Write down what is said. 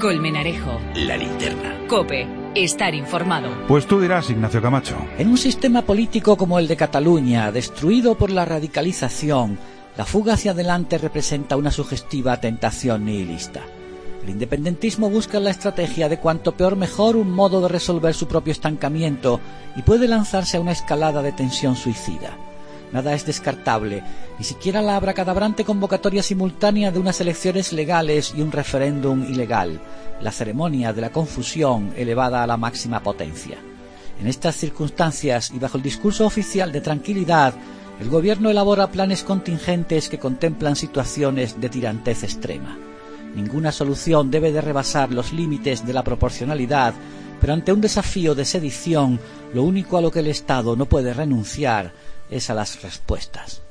Colmenarejo. La Linterna. COPE. Estar informado. Pues tú dirás, Ignacio Camacho. En un sistema político como el de Cataluña, destruido por la radicalización, la fuga hacia adelante representa una sugestiva tentación nihilista. El independentismo busca en la estrategia de cuanto peor mejor un modo de resolver su propio estancamiento y puede lanzarse a una escalada de tensión suicida. Nada es descartable, ni siquiera la abracadabrante convocatoria simultánea de unas elecciones legales y un referéndum ilegal, la ceremonia de la confusión elevada a la máxima potencia. En estas circunstancias y bajo el discurso oficial de tranquilidad, el gobierno elabora planes contingentes que contemplan situaciones de tirantez extrema. Ninguna solución debe de rebasar los límites de la proporcionalidad, pero ante un desafío de sedición, lo único a lo que el Estado no puede renunciar es a las respuestas.